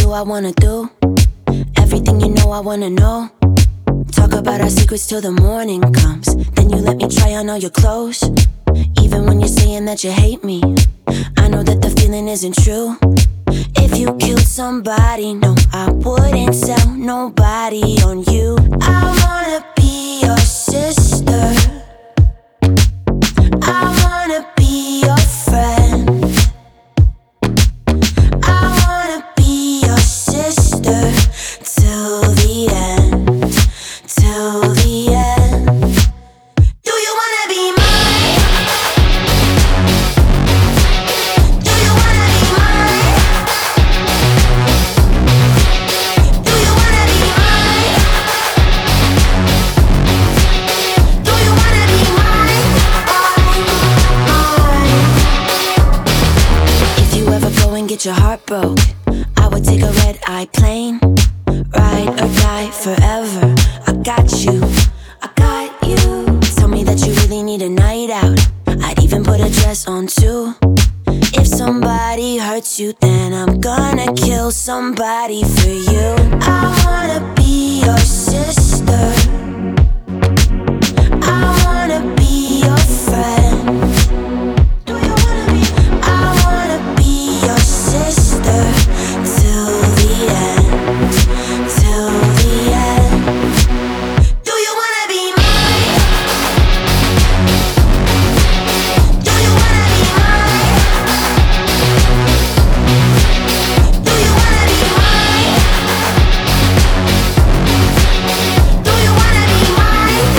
do I wanna do. Everything you know I wanna know. Talk about our secrets till the morning comes. Then you let me try on all your clothes. Even when you're saying that you hate me, I know that the feeling isn't true. If you killed somebody, no, I wouldn't tell nobody on you. I wanna be your sister. I wanna be your friend. I wanna be your sister till the end, till the end. Do you wanna be mine? Do you wanna be mine? Do you wanna be mine? Do you wanna be mine? If you ever go and get your heart broke, I would take a red-eye plane, ride or die forever. I got you, I got you. Tell me that you really need a night out, I'd even put a dress on too. If somebody hurts you, then I'm gonna kill somebody for you. I wanna be your sister. I wanna be your friend. Do you wanna be? I wanna be your sister till the end, till the end. Do you wanna be mine? Do you wanna be mine? Do you wanna be mine? Do you wanna be mine?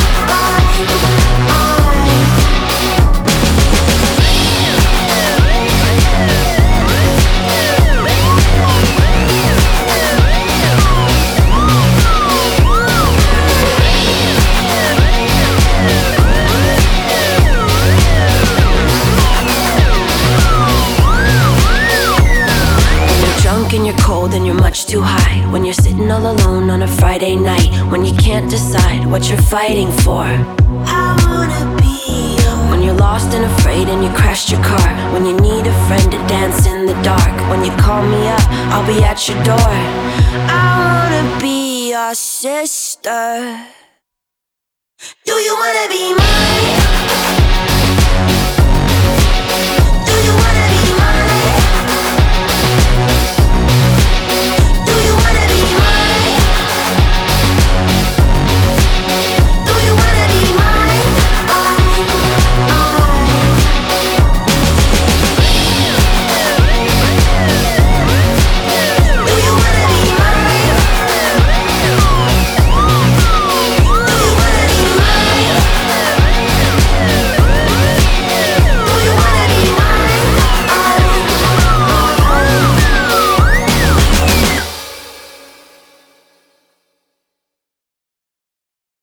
When you're drunk and you're cold and you're much too high. When you're sitting all alone on a Friday night. When you can't decide what you're fighting for. I wanna be yours. When you're lost and afraid and you crashed your car. When you need a friend to dance in the dark. When you call me up, I'll be at your door. I wanna be your sister. Do you wanna be mine?